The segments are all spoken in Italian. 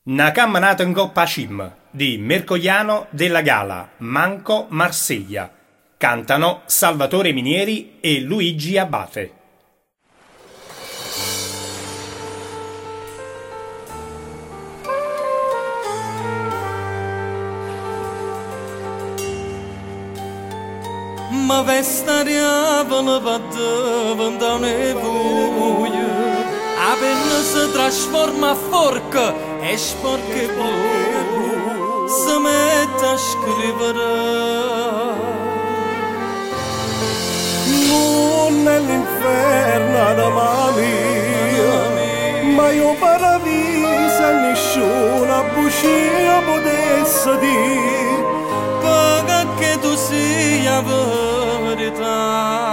Na camminata in Coppa Cim di Mercogliano della Gala, Manco Marseglia. Cantano Salvatore Minieri e Luigi Abate. Ma vestariavano pattavano da nevoia, a penna si trasforma a forca e sporca e blu, si mette a scrivere. Non è l'inferno anima mia, ma io paradiso a nessuna bugia potesse dire, paga che tu sia verità.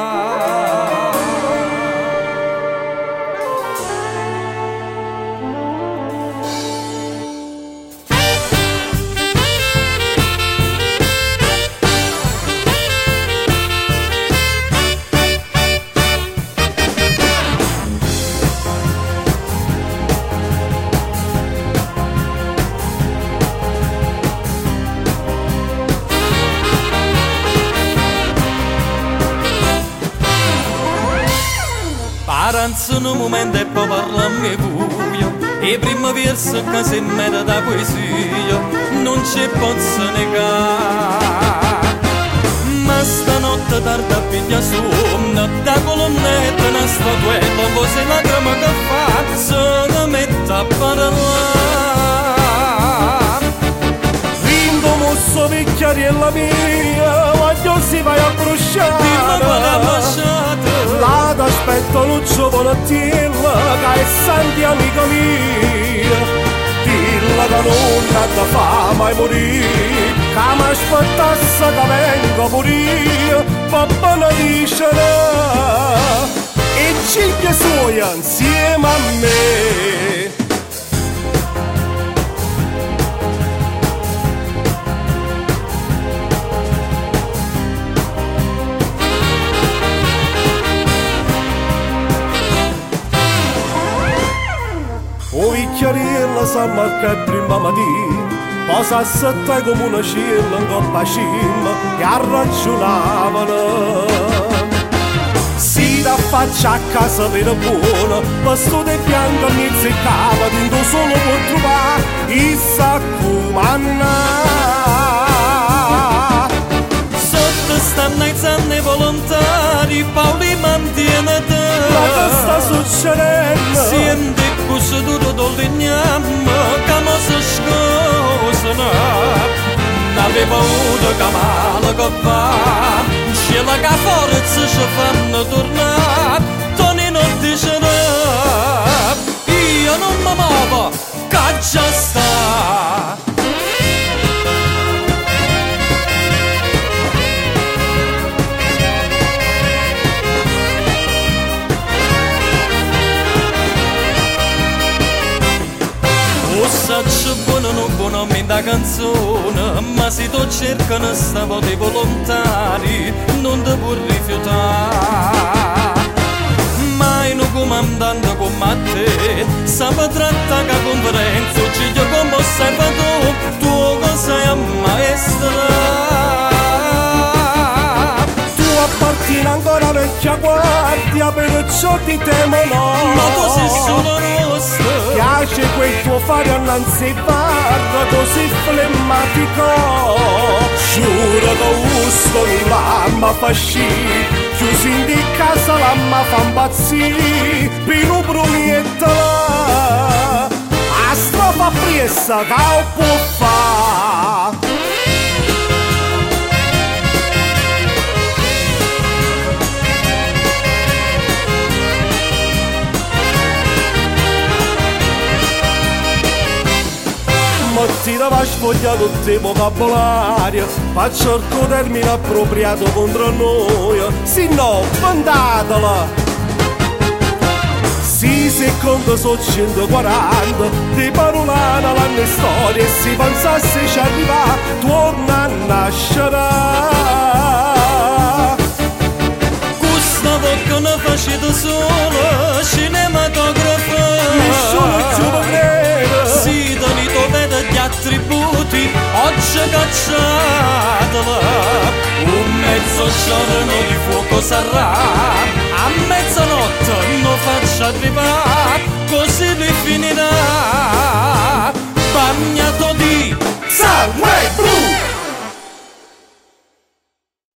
Aranzo un momento e poi parlammi buio, e prima verso che si mette da poesia non ci posso negare. Ma stanotte tarda piglia sonno, da colonnetta una statuetta, poi se la crema che fa se ne mette a parlare. Rindo mosso vecchiariella mia, ma io si vai a bruciare. Dimmi quale ha lasciato, là t'aspetto un giovanottiello che è santi amica mia, dilla che non ha da fa mai morire, che mi aspettasse che vengo pure io, papà ne dice e cinque suoi insieme a me. O vecchiarella sa marca prima mattina, poi s'assettai come una cella in Coppa Cim e ragionavano. Si da faccia a casa per buona, bastone bianco mi zeccava, dentro solo può trovare il saccumanna. sotto stanno i zanne volontari, Paoli mantiene te. Ma che sta succedendo? Siente così duro dollignam, che mi si scusano. N'avevo avuto che male che va, ce la che forza ci fanno tornare. Toni non dicono, io non mi muovo, che già sta. Saccio buono non buono mi da canzone, ma se tu cercano stavo dei volontari non ti può rifiutare. Mai un comandante come te sapeva trattare che conferenza, ci io come osservatore tu cosa è maestra. Tu appartieni ancora vecchia guardia, perciò ti temo no. Ma tu sei solo rossa, Piace quel tuo fare annanzi parla così flemmatico. Giuro che gusto l'amma fa sci, chiusi in di casa l'amma fa impazzì. Pino brumietta là, a strofa pressa che può fa'. Mattina va sfogliato il tuo vocabolario, faccio il termine appropriato contro noi, se no vendatela. Sì, secondo sono 140, di parolana l'anno storia e si pensasse ci arriva, torna a nascere. questa volta ne facete solo cinematografo. Nessuno ci può credere. Si, Tonito faccia cacciatela, un mezzo giorno di fuoco sarà, a mezzanotte non faccia arrivare.